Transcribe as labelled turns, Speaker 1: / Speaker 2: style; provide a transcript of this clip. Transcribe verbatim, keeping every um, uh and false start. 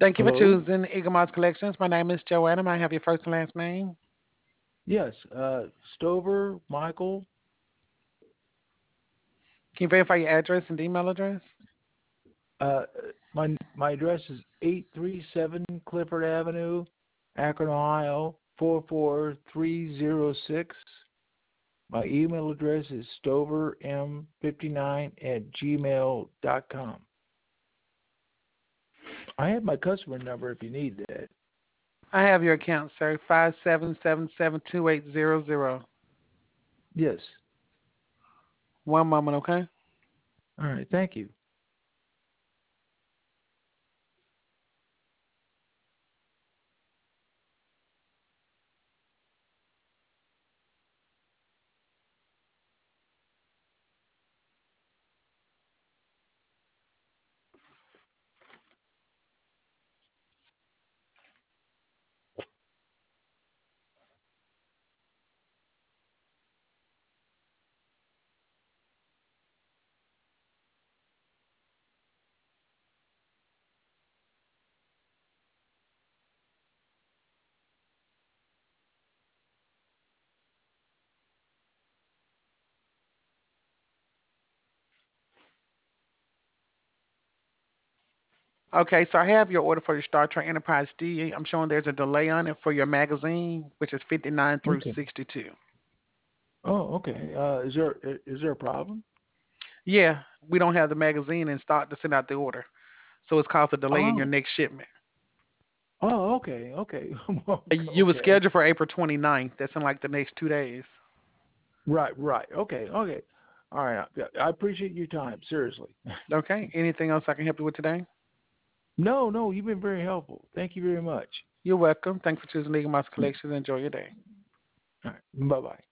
Speaker 1: Thank you for
Speaker 2: Hello?
Speaker 1: choosing Eagle Moss Collections. My name is Joanna. May I have your first and last name?
Speaker 2: Yes, uh, Stover, Michael.
Speaker 1: Can you verify your address and email address?
Speaker 2: Uh, my my address is eight three seven Clifford Avenue, Akron, Ohio four four three zero six. My email address is stoverm fifty nine at gmail dot com. I have my customer number if you need that.
Speaker 1: I have your account, sir. Five seven seven seven two eight zero zero.
Speaker 2: Yes.
Speaker 1: One moment, okay?
Speaker 2: All right. Thank you.
Speaker 1: Okay, so I have your order for your Star Trek Enterprise D. I'm showing there's a delay on it for your magazine, which is fifty-nine through
Speaker 2: Okay.
Speaker 1: sixty-two.
Speaker 2: Oh, okay. Uh, is there is there a problem?
Speaker 1: Yeah, we don't have the magazine in stock to send out the order. So it's caused a delay in your
Speaker 2: Oh.
Speaker 1: next shipment.
Speaker 2: Oh, okay. Okay.
Speaker 1: Uh, You were
Speaker 2: Okay.
Speaker 1: scheduled for April twenty-ninth. That's in like the next two days.
Speaker 2: Right, right. Okay, okay. All right. I I appreciate your time. Seriously.
Speaker 1: Okay, anything else I can help you with today?
Speaker 2: No, no, you've been very helpful. Thank you very much.
Speaker 1: You're welcome. Thanks for choosing Eagle Mouse Collections. Enjoy your day.
Speaker 2: All right. Bye bye.